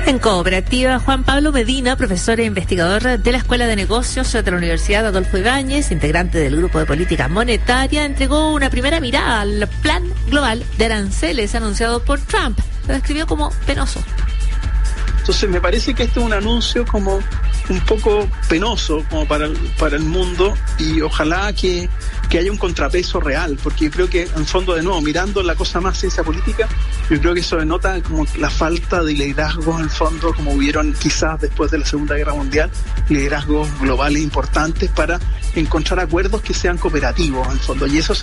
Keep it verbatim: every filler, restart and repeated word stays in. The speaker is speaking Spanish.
En Cooperativa, Juan Pablo Medina, profesor e investigador de la Escuela de Negocios de la Universidad Adolfo Ibáñez, integrante del Grupo de Política Monetaria, entregó una primera mirada al plan global de aranceles anunciado por Trump. Lo describió como penoso. Entonces me parece que este es un anuncio como un poco penoso como para el, para el mundo, y ojalá que, que haya un contrapeso real, porque yo creo que en fondo, de nuevo, mirando la cosa más ciencia política, yo creo que eso denota como la falta de liderazgos en el fondo, como hubieron quizás después de la Segunda Guerra Mundial, liderazgos globales importantes para encontrar acuerdos que sean cooperativos en el fondo, y eso